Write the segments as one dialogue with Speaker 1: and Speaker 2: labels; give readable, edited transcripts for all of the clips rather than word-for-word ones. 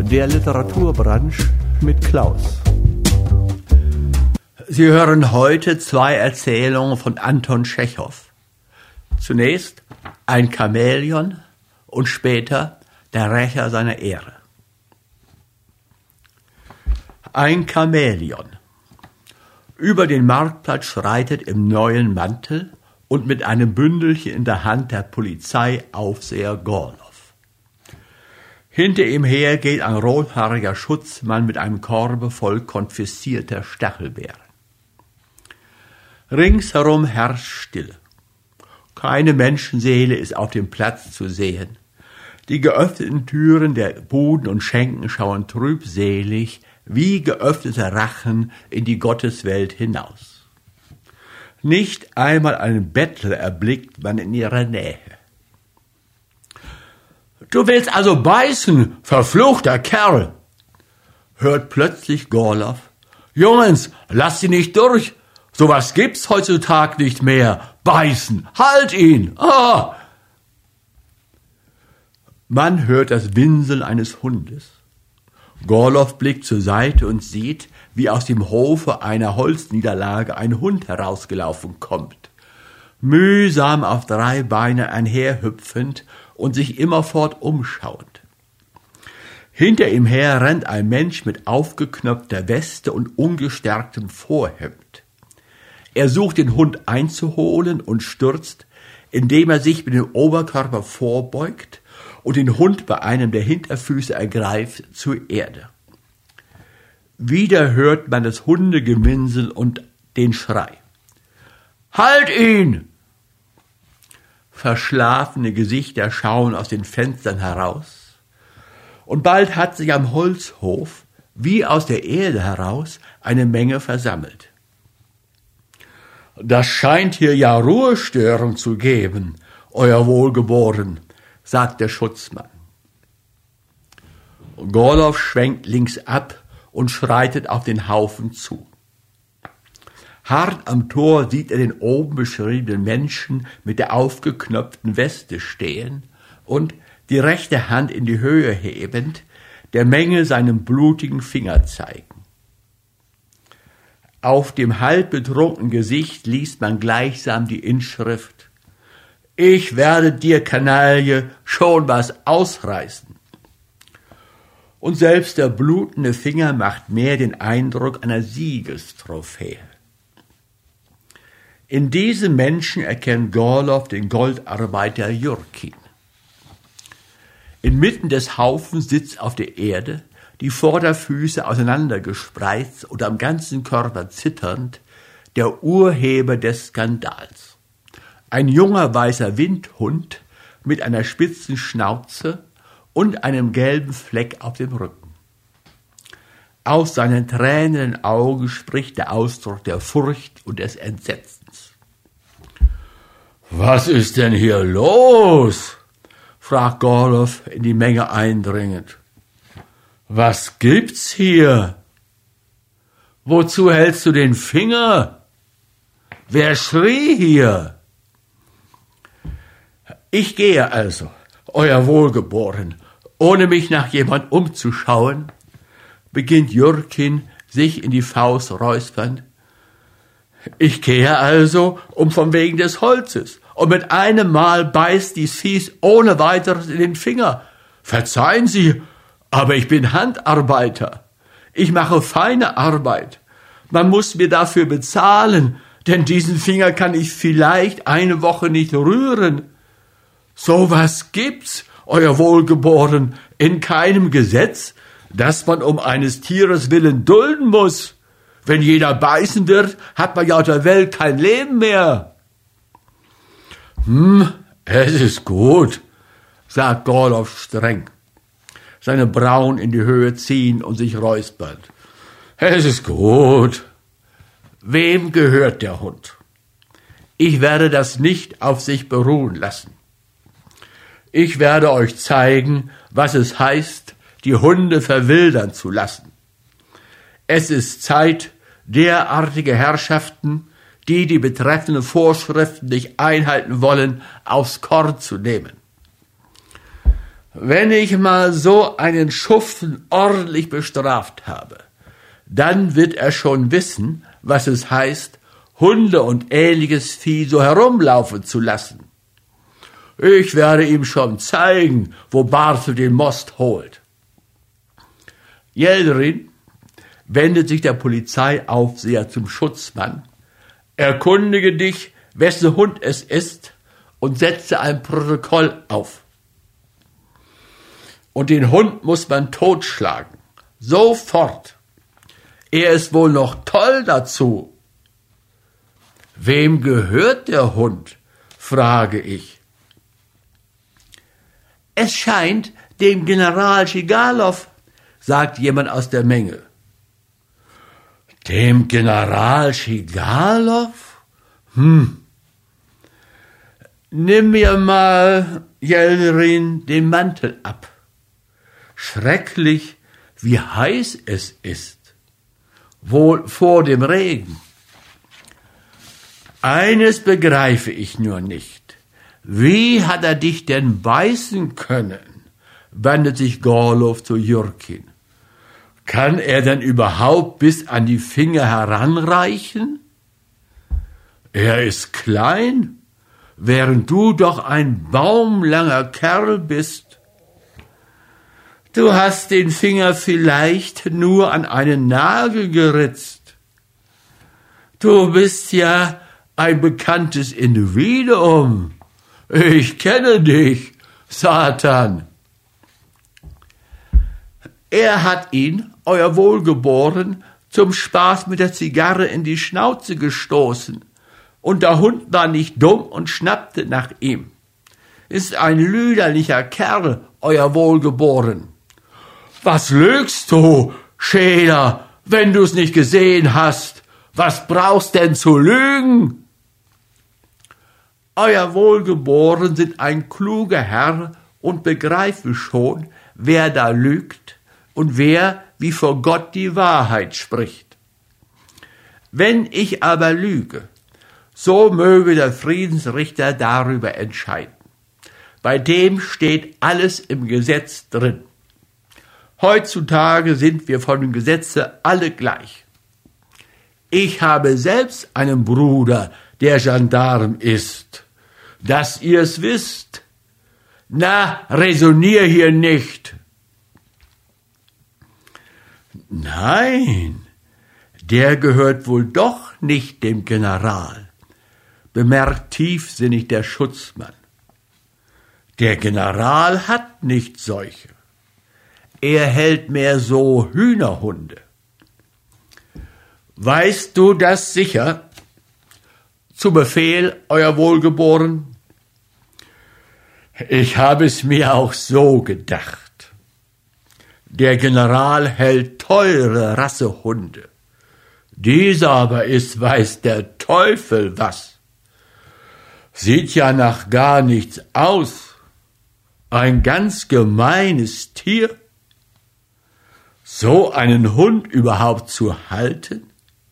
Speaker 1: Der Literaturbranche mit Klaus. Sie hören heute 2 Erzählungen von Anton Tschechow. Zunächst ein Chamäleon und später der Rächer seiner Ehre. Ein Chamäleon. Über den Marktplatz schreitet im neuen Mantel und mit einem Bündelchen in der Hand der Polizeiaufseher Gorlow. Hinter ihm her geht ein rothaariger Schutzmann mit einem Korbe voll konfiszierter Stachelbeeren. Ringsherum herrscht Stille. Keine Menschenseele ist auf dem Platz zu sehen. Die geöffneten Türen der Buden und Schenken schauen trübselig wie geöffnete Rachen in die Gotteswelt hinaus. Nicht einmal einen Bettler erblickt man in ihrer Nähe. »Du willst also beißen, verfluchter Kerl«, hört plötzlich Gorlow. »Jungens, lasst sie nicht durch, sowas gibt's heutzutage nicht mehr. Beißen, halt ihn! Ah!« Man hört das Winseln eines Hundes. Gorlow blickt zur Seite und sieht, wie aus dem Hofe einer Holzniederlage ein Hund herausgelaufen kommt. Mühsam auf 3 Beinen einherhüpfend und sich immerfort umschauend. Hinter ihm her rennt ein Mensch mit aufgeknöpfter Weste und ungestärktem Vorhemd. Er sucht den Hund einzuholen und stürzt, indem er sich mit dem Oberkörper vorbeugt und den Hund bei einem der Hinterfüße ergreift, zur Erde. Wieder hört man das Hundegewinsel und den Schrei. »Halt ihn!« Verschlafene Gesichter schauen aus den Fenstern heraus, und bald hat sich am Holzhof, wie aus der Erde heraus, eine Menge versammelt. »Das scheint hier ja Ruhestörung zu geben, Euer Wohlgeboren«, sagt der Schutzmann. Gorlow schwenkt links ab und schreitet auf den Haufen zu. Hart am Tor sieht er den oben beschriebenen Menschen mit der aufgeknöpften Weste stehen und, die rechte Hand in die Höhe hebend, der Menge seinen blutigen Finger zeigen. Auf dem halb betrunkenen Gesicht liest man gleichsam die Inschrift: »Ich werde dir, Kanaille, schon was ausreißen.« Und selbst der blutende Finger macht mehr den Eindruck einer Siegestrophäe. In diesem Menschen erkennt Gorlow den Goldarbeiter Jurkin. Inmitten des Haufens sitzt auf der Erde, die Vorderfüße auseinandergespreizt und am ganzen Körper zitternd, der Urheber des Skandals. Ein junger weißer Windhund mit einer spitzen Schnauze und einem gelben Fleck auf dem Rücken. Aus seinen tränenden Augen spricht der Ausdruck der Furcht und des Entsetzens. »Was ist denn hier los?« fragt Gorlow in die Menge eindringend. »Was gibt's hier? Wozu hältst du den Finger? Wer schrie hier?« »Ich gehe also, Euer Wohlgeboren, ohne mich nach jemand umzuschauen«, beginnt Jurkin, sich in die Faust räuspernd. »Ich gehe also, um von wegen des Holzes, und mit einem Mal beißt dies Viech ohne weiteres in den Finger. Verzeihen Sie, aber ich bin Handarbeiter. Ich mache feine Arbeit. Man muss mir dafür bezahlen, denn diesen Finger kann ich vielleicht eine Woche nicht rühren. So was gibt's, Euer Wohlgeboren, in keinem Gesetz, das man um eines Tieres willen dulden muss. Wenn jeder beißen wird, hat man ja auf der Welt kein Leben mehr.« »Es ist gut«, sagt Gorlow streng, seine Brauen in die Höhe ziehen und sich räuspern. »Es ist gut. Wem gehört der Hund? Ich werde das nicht auf sich beruhen lassen. Ich werde euch zeigen, was es heißt, die Hunde verwildern zu lassen. Es ist Zeit, derartige Herrschaften, die die betreffenden Vorschriften nicht einhalten wollen, aufs Korn zu nehmen. Wenn ich mal so einen Schuften ordentlich bestraft habe, dann wird er schon wissen, was es heißt, Hunde und ähnliches Vieh so herumlaufen zu lassen. Ich werde ihm schon zeigen, wo Barthel den Most holt. Jelderin wendet sich der Polizeiaufseher zum Schutzmann. Erkundige dich, wessen Hund es ist, und setze ein Protokoll auf. Und den Hund muss man totschlagen. Sofort. Er ist wohl noch toll dazu. Wem gehört der Hund? Frage ich. Es scheint dem General Schigalow, sagt jemand aus der Menge. Dem General Schigalow? Nimm mir mal, Jelderin, den Mantel ab. Schrecklich, wie heiß es ist. Wohl vor dem Regen. Eines begreife ich nur nicht. Wie hat er dich denn beißen können? Wendet sich Gorlow zu Jürkin. Kann er denn überhaupt bis an die Finger heranreichen? Er ist klein, während du doch ein baumlanger Kerl bist. Du hast den Finger vielleicht nur an einen Nagel geritzt. Du bist ja ein bekanntes Individuum. Ich kenne dich, Satan. Er hat ihn, euer Wohlgeboren, zum Spaß mit der Zigarre in die Schnauze gestoßen. Und der Hund war nicht dumm und schnappte nach ihm. Ist ein lüderlicher Kerl, euer Wohlgeboren. Was lügst du, Schäler, wenn du's nicht gesehen hast? Was brauchst denn zu lügen? Euer Wohlgeboren sind ein kluger Herr und begreife schon, wer da lügt und wer wie vor Gott die Wahrheit spricht. Wenn ich aber lüge, so möge der Friedensrichter darüber entscheiden. Bei dem steht alles im Gesetz drin. Heutzutage sind wir von dem Gesetze alle gleich. Ich habe selbst einen Bruder, der Gendarm ist. Dass ihr's wisst. Na, räsonier hier nicht. Nein, der gehört wohl doch nicht dem General, bemerkt tiefsinnig der Schutzmann. Der General hat nicht solche. Er hält mehr so Hühnerhunde. Weißt du das sicher? Zu Befehl, euer Wohlgeboren? Ich habe es mir auch so gedacht. Der General hält teure Rassehunde. Dieser aber ist, weiß der Teufel was. Sieht ja nach gar nichts aus. Ein ganz gemeines Tier. So einen Hund überhaupt zu halten?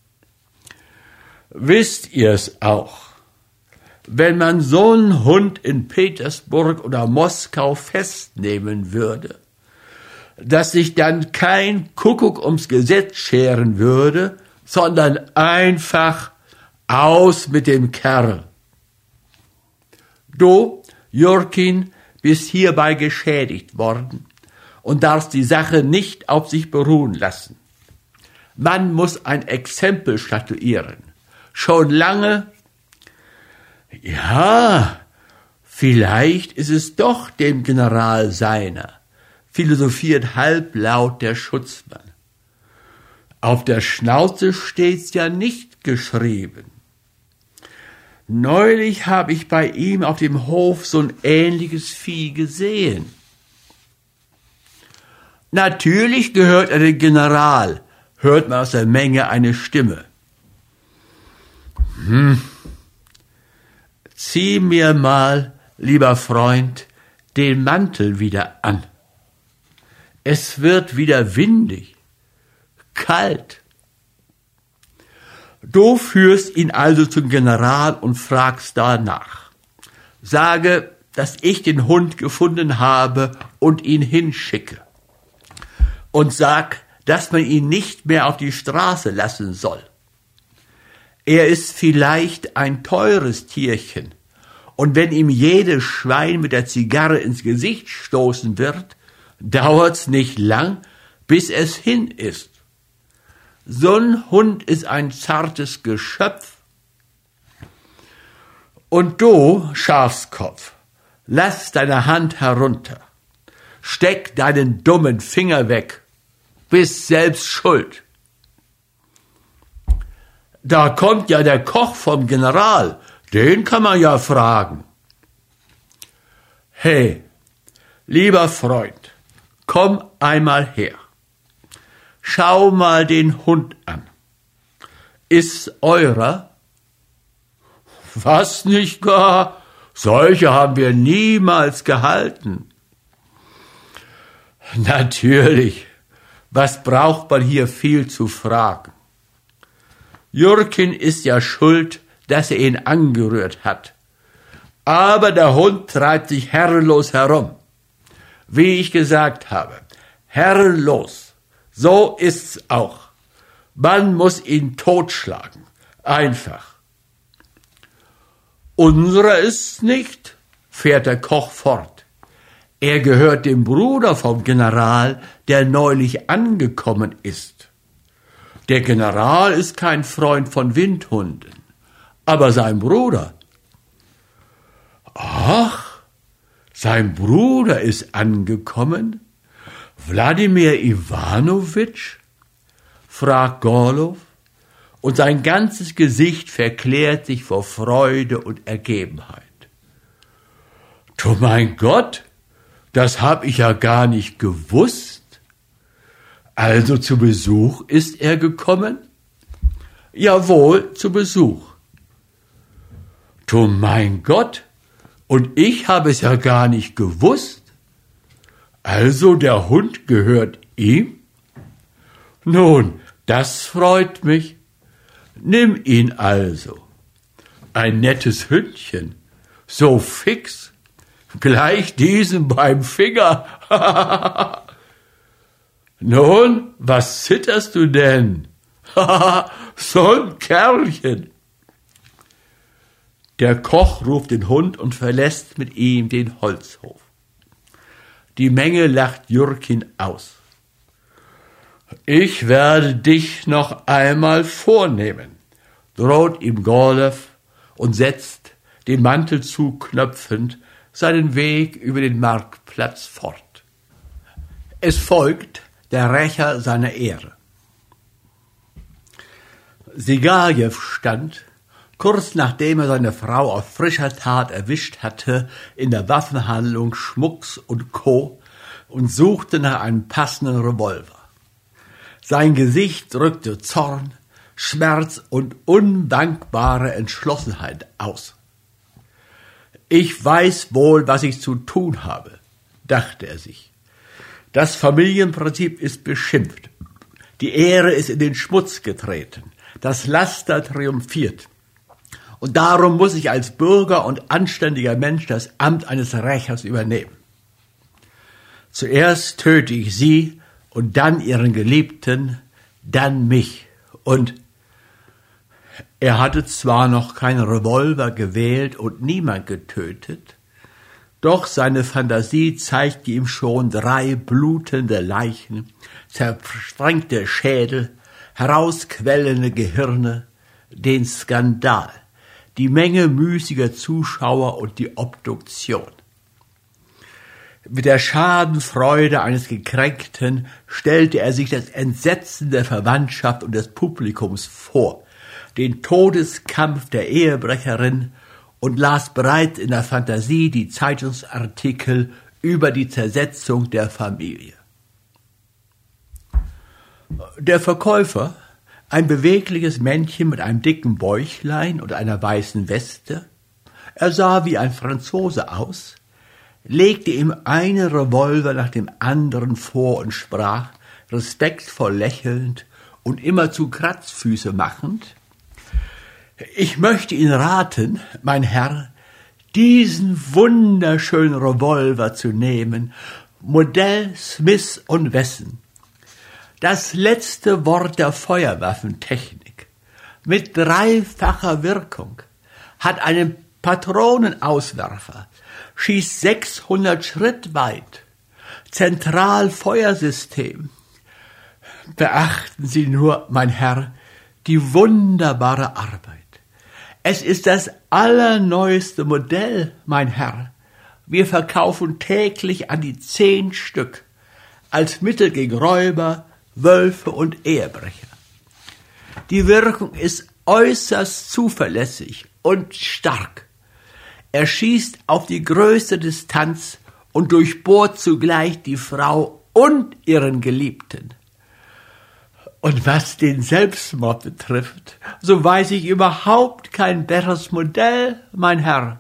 Speaker 1: Wisst ihr's auch? Wenn man so einen Hund in Petersburg oder Moskau festnehmen würde, dass sich dann kein Kuckuck ums Gesetz scheren würde, sondern einfach aus mit dem Kerl. Du, Jürkin, bist hierbei geschädigt worden und darfst die Sache nicht auf sich beruhen lassen. Man muss ein Exempel statuieren. Schon lange. Ja, vielleicht ist es doch dem General seiner, philosophiert halblaut der Schutzmann. Auf der Schnauze steht's ja nicht geschrieben. Neulich habe ich bei ihm auf dem Hof so ein ähnliches Vieh gesehen. Natürlich gehört er dem General, hört man aus der Menge eine Stimme. Zieh mir mal, lieber Freund, den Mantel wieder an. Es wird wieder windig, kalt. Du führst ihn also zum General und fragst danach. Sage, dass ich den Hund gefunden habe und ihn hinschicke und sag, dass man ihn nicht mehr auf die Straße lassen soll. Er ist vielleicht ein teures Tierchen, und wenn ihm jedes Schwein mit der Zigarre ins Gesicht stoßen wird, dauert's nicht lang, bis es hin ist. So'n Hund ist ein zartes Geschöpf. Und du, Schafskopf, lass deine Hand herunter, steck deinen dummen Finger weg, bist selbst schuld. Da kommt ja der Koch vom General, den kann man ja fragen. Hey, lieber Freund, komm einmal her. Schau mal den Hund an. Ist eurer? Was nicht gar? Solche haben wir niemals gehalten. Natürlich, was braucht man hier viel zu fragen? Jurkin ist ja schuld, dass er ihn angerührt hat. Aber der Hund treibt sich herrenlos herum. Wie ich gesagt habe, herrenlos. So ist's auch. Man muss ihn totschlagen. Einfach. Unserer ist's nicht, fährt der Koch fort. Er gehört dem Bruder vom General, der neulich angekommen ist. Der General ist kein Freund von Windhunden, aber sein Bruder. Ach, sein Bruder ist angekommen? Wladimir Iwanowitsch? Fragt Gorlow, und sein ganzes Gesicht verklärt sich vor Freude und Ergebenheit. Du mein Gott, das hab ich ja gar nicht gewusst. Also zu Besuch ist er gekommen? Jawohl, zu Besuch. Du mein Gott, und ich habe es ja gar nicht gewusst. Also der Hund gehört ihm? Nun, das freut mich. Nimm ihn also. Ein nettes Hündchen, so fix, gleich diesem beim Finger. Nun, was zitterst du denn? So ein Kerlchen. Der Koch ruft den Hund und verlässt mit ihm den Holzhof. Die Menge lacht Jurkin aus. Ich werde dich noch einmal vornehmen, droht ihm Gorlow und setzt, den Mantel zuknöpfend, seinen Weg über den Marktplatz fort. Es folgt der Rächer seiner Ehre. Sigajew stand, kurz nachdem er seine Frau auf frischer Tat erwischt hatte, in der Waffenhandlung Schmucks und Co. und suchte nach einem passenden Revolver. Sein Gesicht drückte Zorn, Schmerz und undankbare Entschlossenheit aus. Ich weiß wohl, was ich zu tun habe, dachte er sich. Das Familienprinzip ist beschimpft. Die Ehre ist in den Schmutz getreten. Das Laster triumphiert. Und darum muss ich als Bürger und anständiger Mensch das Amt eines Rächers übernehmen. Zuerst töte ich sie und dann ihren Geliebten, dann mich. Und er hatte zwar noch keinen Revolver gewählt und niemand getötet, doch seine Fantasie zeigte ihm schon 3 blutende Leichen, zersprengte Schädel, herausquellende Gehirne, den Skandal, die Menge müßiger Zuschauer und die Obduktion. Mit der Schadenfreude eines Gekränkten stellte er sich das Entsetzen der Verwandtschaft und des Publikums vor, den Todeskampf der Ehebrecherin und las bereits in der Fantasie die Zeitungsartikel über die Zersetzung der Familie. Der Verkäufer, ein bewegliches Männchen mit einem dicken Bäuchlein und einer weißen Weste, er sah wie ein Franzose aus, legte ihm einen Revolver nach dem anderen vor und sprach, respektvoll lächelnd und immerzu Kratzfüße machend: Ich möchte Ihnen raten, mein Herr, diesen wunderschönen Revolver zu nehmen, Modell Smith & Wesson. Das letzte Wort der Feuerwaffentechnik. Mit dreifacher Wirkung. Hat einen Patronenauswerfer. Schießt 600 Schritt weit. Zentralfeuersystem. Beachten Sie nur, mein Herr, die wunderbare Arbeit. Es ist das allerneueste Modell, mein Herr. Wir verkaufen täglich an die 10 Stück, als Mittel gegen Räuber, Wölfe und Ehebrecher. Die Wirkung ist äußerst zuverlässig und stark. Er schießt auf die größte Distanz und durchbohrt zugleich die Frau und ihren Geliebten. Und was den Selbstmord betrifft, so weiß ich überhaupt kein besseres Modell, mein Herr.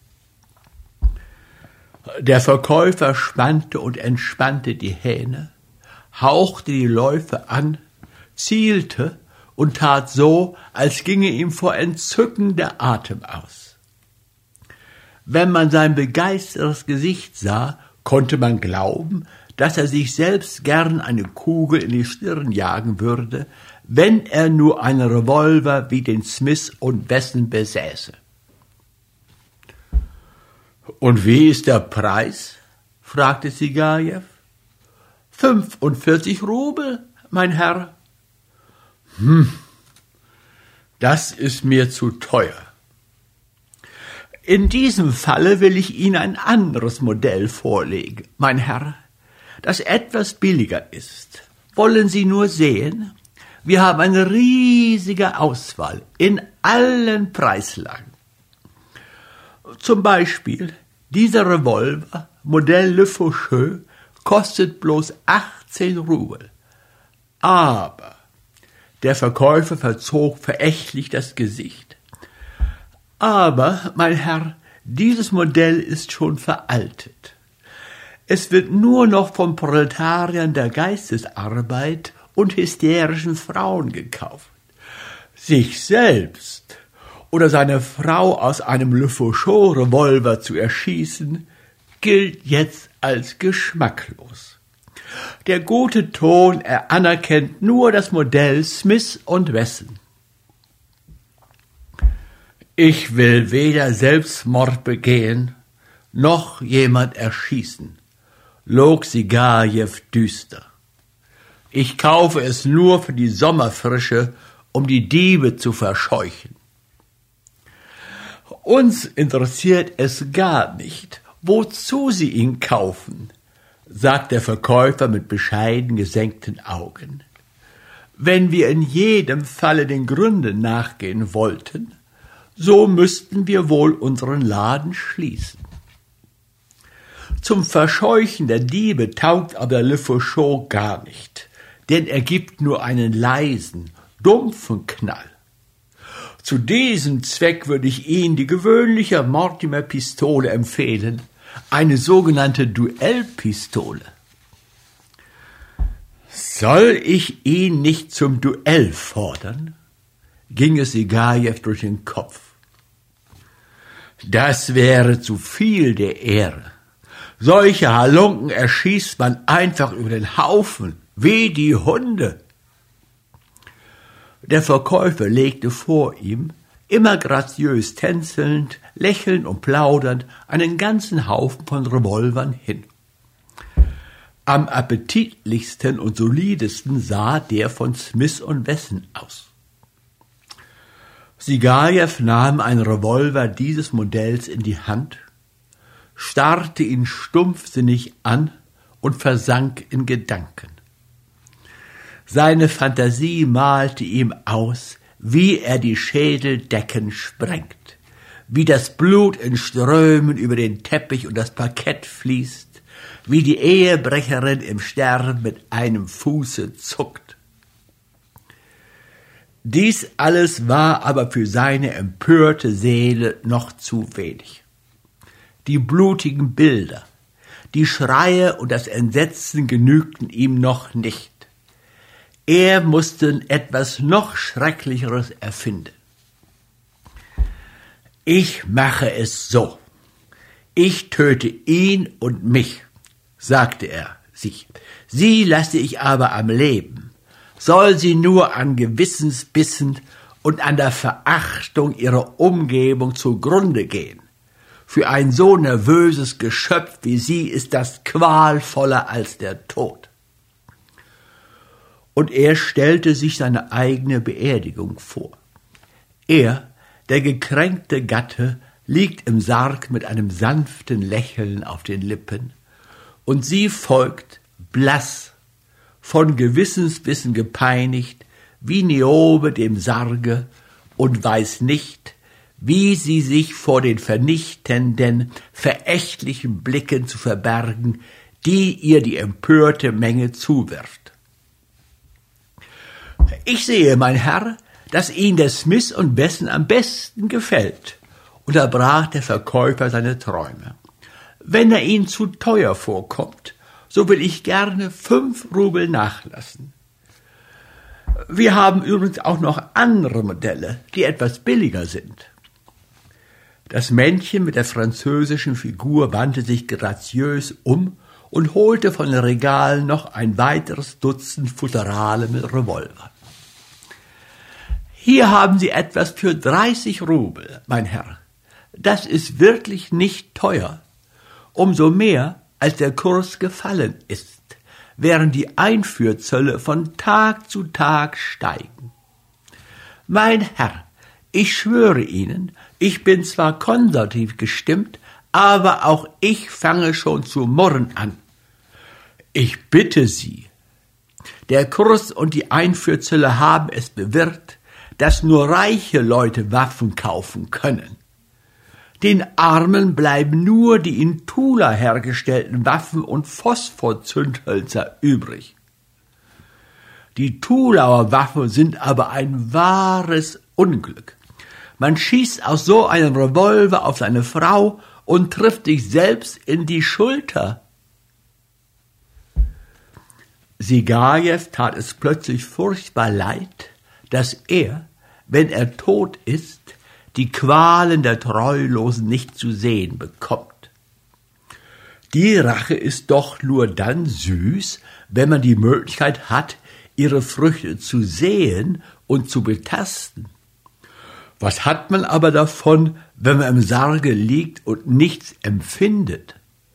Speaker 1: Der Verkäufer spannte und entspannte die Hähne, hauchte die Läufe an, zielte und tat so, als ginge ihm vor Entzücken der Atem aus. Wenn man sein begeistertes Gesicht sah, konnte man glauben, dass er sich selbst gern eine Kugel in die Stirn jagen würde, wenn er nur einen Revolver wie den Smith & Wesson besäße. »Und wie ist der Preis?« fragte Sigajew. »45 Rubel, mein Herr.« Das ist mir zu teuer. In diesem Falle will ich Ihnen ein anderes Modell vorlegen, mein Herr, das etwas billiger ist. Wollen Sie nur sehen? Wir haben eine riesige Auswahl in allen Preislagen. Zum Beispiel dieser Revolver, Modell Le Faucheux, kostet bloß 18 Rubel. Aber der Verkäufer verzog verächtlich das Gesicht. Aber, mein Herr, dieses Modell ist schon veraltet. Es wird nur noch von Proletariern der Geistesarbeit und hysterischen Frauen gekauft. Sich selbst oder seine Frau aus einem Le Faucheux-Revolver zu erschießen, gilt jetzt als geschmacklos. Der gute Ton anerkennt nur das Modell Smith & Wesson. Ich will weder Selbstmord begehen, noch jemand erschießen, log Sigajew düster. Ich kaufe es nur für die Sommerfrische, um die Diebe zu verscheuchen. Uns interessiert es gar nicht, wozu Sie ihn kaufen, sagt der Verkäufer mit bescheiden gesenkten Augen. Wenn wir in jedem Falle den Gründen nachgehen wollten, so müssten wir wohl unseren Laden schließen. Zum Verscheuchen der Diebe taugt aber Le Faucheux gar nicht, denn er gibt nur einen leisen, dumpfen Knall. Zu diesem Zweck würde ich Ihnen die gewöhnliche Mortimer-Pistole empfehlen, eine sogenannte Duellpistole. Soll ich ihn nicht zum Duell fordern? Ging es Sigajew durch den Kopf. Das wäre zu viel der Ehre. Solche Halunken erschießt man einfach über den Haufen, wie die Hunde. Der Verkäufer legte vor ihm, immer graziös tänzelnd, lächelnd und plaudernd, einen ganzen Haufen von Revolvern hin. Am appetitlichsten und solidesten sah der von Smith & Wesson aus. Sigajew nahm einen Revolver dieses Modells in die Hand, starrte ihn stumpfsinnig an und versank in Gedanken. Seine Fantasie malte ihm aus, wie er die Schädeldecken sprengt, wie das Blut in Strömen über den Teppich und das Parkett fließt, wie die Ehebrecherin im Sterben mit einem Fuße zuckt. Dies alles war aber für seine empörte Seele noch zu wenig. Die blutigen Bilder, die Schreie und das Entsetzen genügten ihm noch nicht. Er musste etwas noch Schrecklicheres erfinden. Ich mache es so. Ich töte ihn und mich, sagte er sich, sie lasse ich aber am Leben, soll sie nur an Gewissensbissen und an der Verachtung ihrer Umgebung zugrunde gehen. Für ein so nervöses Geschöpf wie sie ist das qualvoller als der Tod. Und er stellte sich seine eigene Beerdigung vor. Er, der gekränkte Gatte, liegt im Sarg mit einem sanften Lächeln auf den Lippen, und sie folgt, blass, von Gewissensbissen gepeinigt, wie Niobe dem Sarge, und weiß nicht, wie sie sich vor den vernichtenden, verächtlichen Blicken zu verbergen, die ihr die empörte Menge zuwirft. »Ich sehe, mein Herr, dass Ihnen der Smith und Wesson am besten gefällt«, unterbrach der Verkäufer seine Träume. »Wenn er Ihnen zu teuer vorkommt, so will ich gerne 5 Rubel nachlassen. Wir haben übrigens auch noch andere Modelle, die etwas billiger sind.« Das Männchen mit der französischen Figur wandte sich graziös um und holte von den Regalen noch ein weiteres Dutzend Futterale mit Revolver. »Hier haben Sie etwas für 30 Rubel, mein Herr. Das ist wirklich nicht teuer. Umso mehr, als der Kurs gefallen ist, während die Einfuhrzölle von Tag zu Tag steigen. Mein Herr, ich schwöre Ihnen, ich bin zwar konservativ gestimmt, aber auch ich fange schon zu murren an. Ich bitte Sie, der Kurs und die Einfuhrzölle haben es bewirkt, dass nur reiche Leute Waffen kaufen können. Den Armen bleiben nur die in Tula hergestellten Waffen und Phosphorzündhölzer übrig. Die Tulauer Waffen sind aber ein wahres Unglück. Man schießt aus so einem Revolver auf seine Frau und trifft sich selbst in die Schulter. Sigajew tat es plötzlich furchtbar leid, dass er, wenn er tot ist, die Qualen der Treulosen nicht zu sehen bekommt. Die Rache ist doch nur dann süß, wenn man die Möglichkeit hat, ihre Früchte zu sehen und zu betasten. Was hat man aber davon, wenn man im Sarge liegt und nichts empfindet?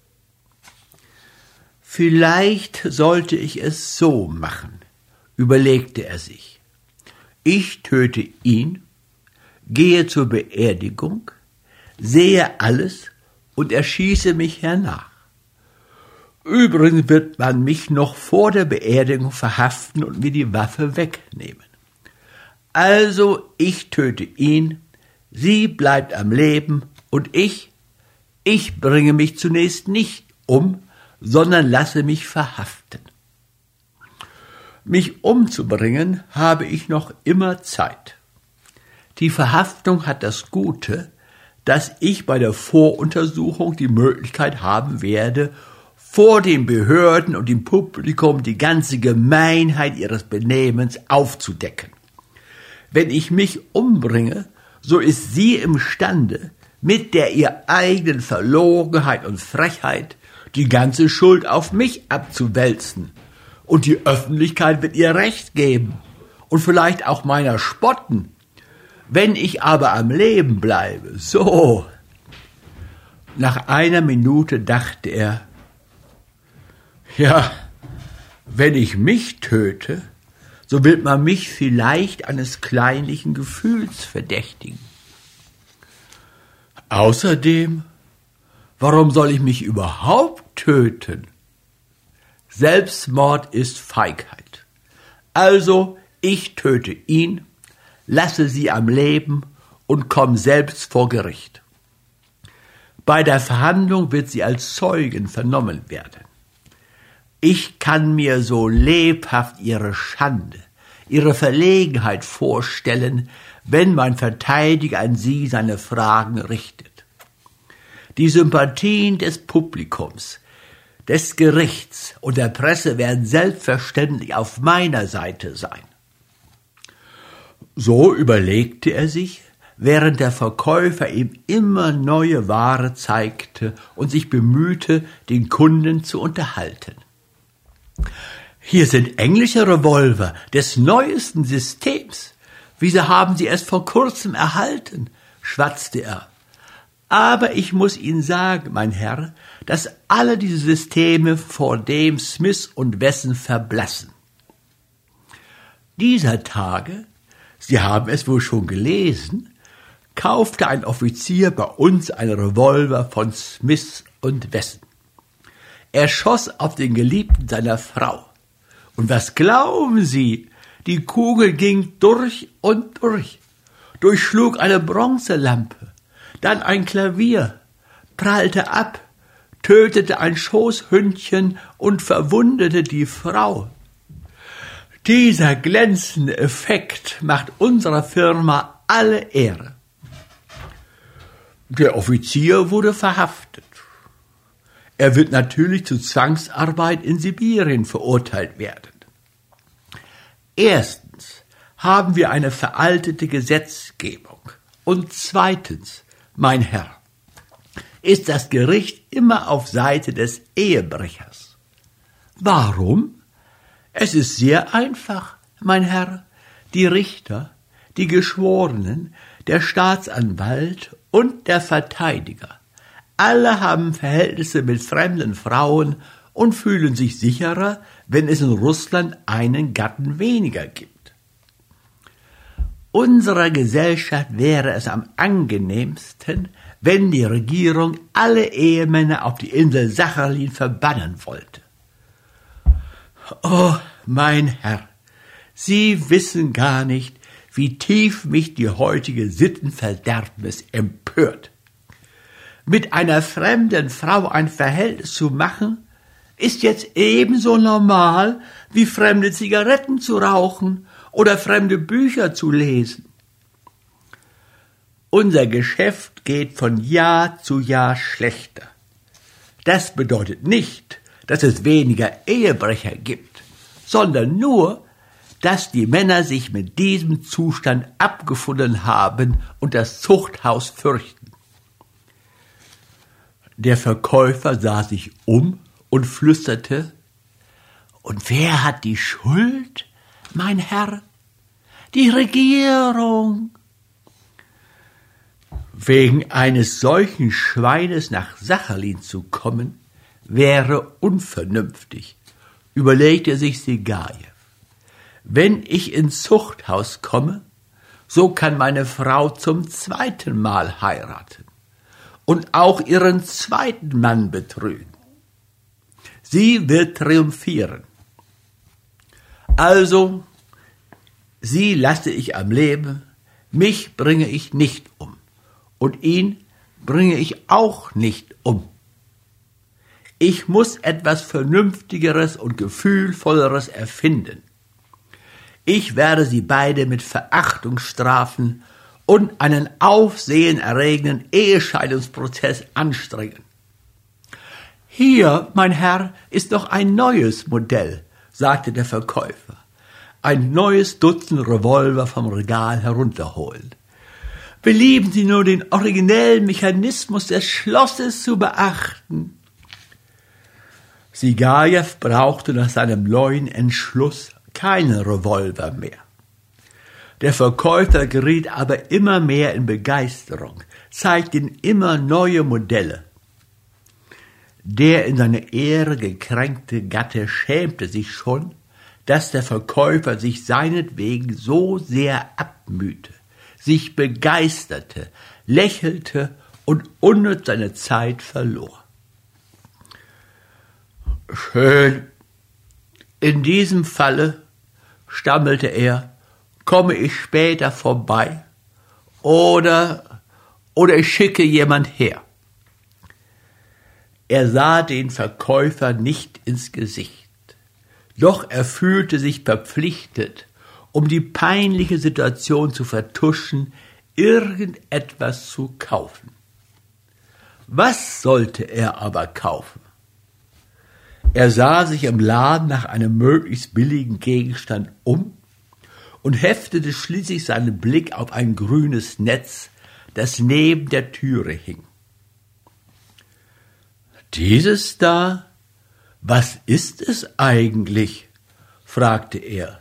Speaker 1: Vielleicht sollte ich es so machen, überlegte er sich. Ich töte ihn, gehe zur Beerdigung, sehe alles und erschieße mich hernach. Übrigens wird man mich noch vor der Beerdigung verhaften und mir die Waffe wegnehmen. Also ich töte ihn, sie bleibt am Leben und ich bringe mich zunächst nicht um, sondern lasse mich verhaften. Mich umzubringen habe ich noch immer Zeit. Die Verhaftung hat das Gute, dass ich bei der Voruntersuchung die Möglichkeit haben werde, vor den Behörden und dem Publikum die ganze Gemeinheit ihres Benehmens aufzudecken. Wenn ich mich umbringe, so ist sie imstande, mit der ihr eigenen Verlogenheit und Frechheit die ganze Schuld auf mich abzuwälzen. Und die Öffentlichkeit wird ihr Recht geben und vielleicht auch meiner spotten. Wenn ich aber am Leben bleibe, so. Nach einer Minute dachte er, ja, wenn ich mich töte, so wird man mich vielleicht eines kleinlichen Gefühls verdächtigen. Außerdem, warum soll ich mich überhaupt töten? Selbstmord ist Feigheit. Also, ich töte ihn, lasse sie am Leben und komme selbst vor Gericht. Bei der Verhandlung wird sie als Zeugin vernommen werden. Ich kann mir so lebhaft ihre Schande, ihre Verlegenheit vorstellen, wenn mein Verteidiger an sie seine Fragen richtet. Die Sympathien des Publikums, des Gerichts und der Presse werden selbstverständlich auf meiner Seite sein. So überlegte er sich, während der Verkäufer ihm immer neue Ware zeigte und sich bemühte, den Kunden zu unterhalten. »Hier sind englische Revolver des neuesten Systems. Wieso haben Sie erst vor kurzem erhalten?« schwatzte er. »Aber ich muss Ihnen sagen, mein Herr, dass alle diese Systeme vor dem Smith & Wesson verblassen. Dieser Tage, Sie haben es wohl schon gelesen, kaufte ein Offizier bei uns einen Revolver von Smith & Wesson. Er schoss auf den Geliebten seiner Frau. Und was glauben Sie? Die Kugel ging durch und durch, durchschlug eine Bronzelampe, dann ein Klavier, prallte ab, tötete ein Schoßhündchen und verwundete die Frau. Dieser glänzende Effekt macht unserer Firma alle Ehre.« Der Offizier wurde verhaftet. Er wird natürlich zu Zwangsarbeit in Sibirien verurteilt werden. Erstens haben wir eine veraltete Gesetzgebung. Und zweitens, mein Herr, ist das Gericht immer auf Seite des Ehebrechers. Warum? Es ist sehr einfach, mein Herr. Die Richter, die Geschworenen, der Staatsanwalt und der Verteidiger, alle haben Verhältnisse mit fremden Frauen und fühlen sich sicherer, wenn es in Russland einen Gatten weniger gibt. Unserer Gesellschaft wäre es am angenehmsten, wenn die Regierung alle Ehemänner auf die Insel Sachalin verbannen wollte. Oh, mein Herr, Sie wissen gar nicht, wie tief mich die heutige Sittenverderbnis empört. Mit einer fremden Frau ein Verhältnis zu machen, ist jetzt ebenso normal, wie fremde Zigaretten zu rauchen oder fremde Bücher zu lesen. Unser Geschäft geht von Jahr zu Jahr schlechter. Das bedeutet nicht, dass es weniger Ehebrecher gibt, sondern nur, dass die Männer sich mit diesem Zustand abgefunden haben und das Zuchthaus fürchten. Der Verkäufer sah sich um und flüsterte: »Und wer hat die Schuld, mein Herr?« »Die Regierung.« Wegen eines solchen Schweines nach Sachalin zu kommen, wäre unvernünftig, überlegte sich Sergejew. Wenn ich ins Zuchthaus komme, so kann meine Frau zum zweiten Mal heiraten und auch ihren zweiten Mann betrügen. Sie wird triumphieren. Also, sie lasse ich am Leben, mich bringe ich nicht um und ihn bringe ich auch nicht um. Ich muss etwas Vernünftigeres und Gefühlvolleres erfinden. Ich werde sie beide mit Verachtung strafen und einen aufsehenerregenden Ehescheidungsprozess anstrengen. »Hier, mein Herr, ist noch ein neues Modell«, sagte der Verkäufer, ein neues Dutzend Revolver vom Regal herunterholend. »Belieben Sie nur den originellen Mechanismus des Schlosses zu beachten.« Sergejew brauchte nach seinem neuen Entschluss keinen Revolver mehr. Der Verkäufer geriet aber immer mehr in Begeisterung, zeigte ihm immer neue Modelle. Der in seine Ehre gekränkte Gatte schämte sich schon, dass der Verkäufer sich seinetwegen so sehr abmühte, sich begeisterte, lächelte und unnütz seine Zeit verlor. »Schön. In diesem Falle«, stammelte er, »komme ich später vorbei oder ich schicke jemand her.« Er sah den Verkäufer nicht ins Gesicht, doch er fühlte sich verpflichtet, um die peinliche Situation zu vertuschen, irgendetwas zu kaufen. Was sollte er aber kaufen? Er sah sich im Laden nach einem möglichst billigen Gegenstand um und heftete schließlich seinen Blick auf ein grünes Netz, das neben der Türe hing. »Dieses da, was ist es eigentlich?« fragte er.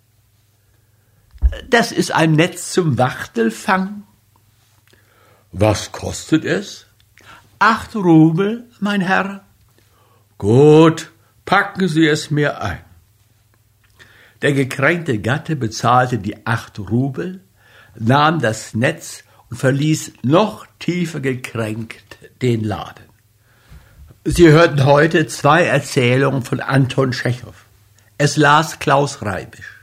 Speaker 1: »Das ist ein Netz zum Wachtelfang.« »Was kostet es?« »8 Rubel, mein Herr.« »Gut, packen Sie es mir ein.« Der gekränkte Gatte bezahlte die 8 Rubel, nahm das Netz und verließ noch tiefer gekränkt den Laden. Sie hörten heute 2 Erzählungen von Anton Tschechow. Es las Klaus Reibisch.